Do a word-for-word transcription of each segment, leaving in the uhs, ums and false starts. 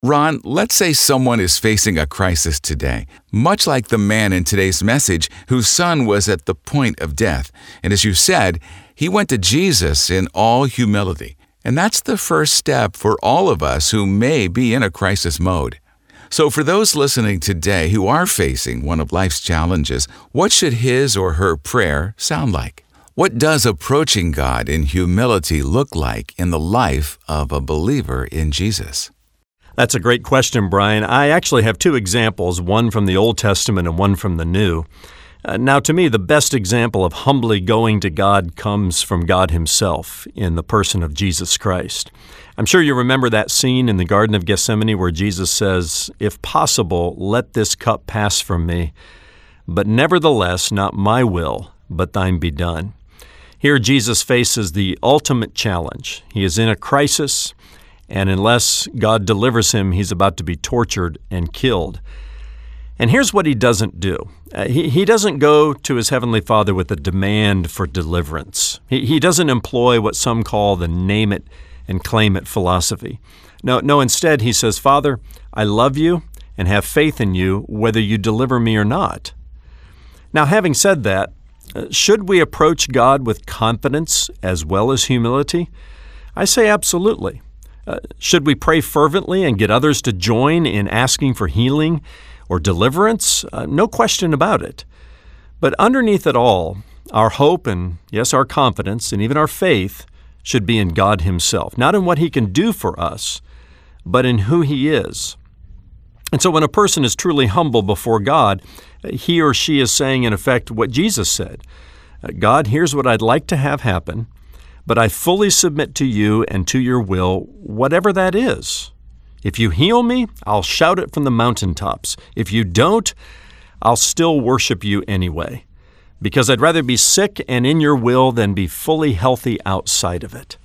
Ron, let's say someone is facing a crisis today, much like the man in today's message whose son was at the point of death. And as you said, he went to Jesus in all humility. And that's the first step for all of us who may be in a crisis mode. So for those listening today who are facing one of life's challenges, what should his or her prayer sound like? What does approaching God in humility look like in the life of a believer in Jesus? That's a great question, Brian. I actually have two examples, one from the Old Testament and one from the New. Uh, now, to me, the best example of humbly going to God comes from God Himself in the person of Jesus Christ. I'm sure you remember that scene in the Garden of Gethsemane where Jesus says, "If possible, let this cup pass from me, but nevertheless, not my will, but thine be done." Here, Jesus faces the ultimate challenge. He is in a crisis, and unless God delivers him, he's about to be tortured and killed. And here's what he doesn't do. Uh, he, he doesn't go to his Heavenly Father with a demand for deliverance. He, he doesn't employ what some call the name it and claim it philosophy. No, no, instead he says, "Father, I love you and have faith in you whether you deliver me or not." Now, having said that, uh, should we approach God with confidence as well as humility? I say absolutely. Uh, should we pray fervently and get others to join in asking for healing or deliverance? Uh, no question about it. But underneath it all, our hope and, yes, our confidence and even our faith should be in God Himself, not in what He can do for us, but in who He is. And so when a person is truly humble before God, he or she is saying, in effect, what Jesus said. "God, here's what I'd like to have happen, but I fully submit to you and to your will, whatever that is. If you heal me, I'll shout it from the mountaintops. If you don't, I'll still worship you anyway, because I'd rather be sick and in your will than be fully healthy outside of it."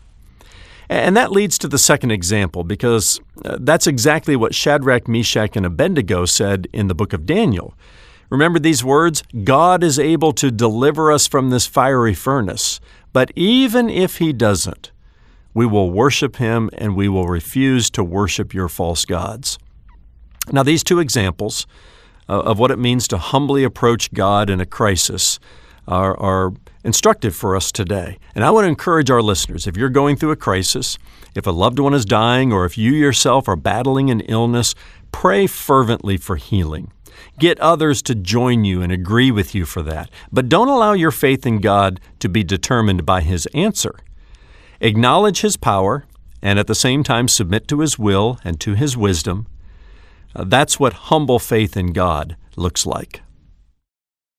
And that leads to the second example, because that's exactly what Shadrach, Meshach, and Abednego said in the book of Daniel. Remember these words? "God is able to deliver us from this fiery furnace. But even if He doesn't, we will worship Him and we will refuse to worship your false gods." Now, these two examples uh, of what it means to humbly approach God in a crisis are, are instructive for us today. And I want to encourage our listeners, if you're going through a crisis, if a loved one is dying, or if you yourself are battling an illness, pray fervently for healing. Get others to join you and agree with you for that. But don't allow your faith in God to be determined by His answer. Acknowledge His power and at the same time submit to His will and to His wisdom. Uh, that's what humble faith in God looks like.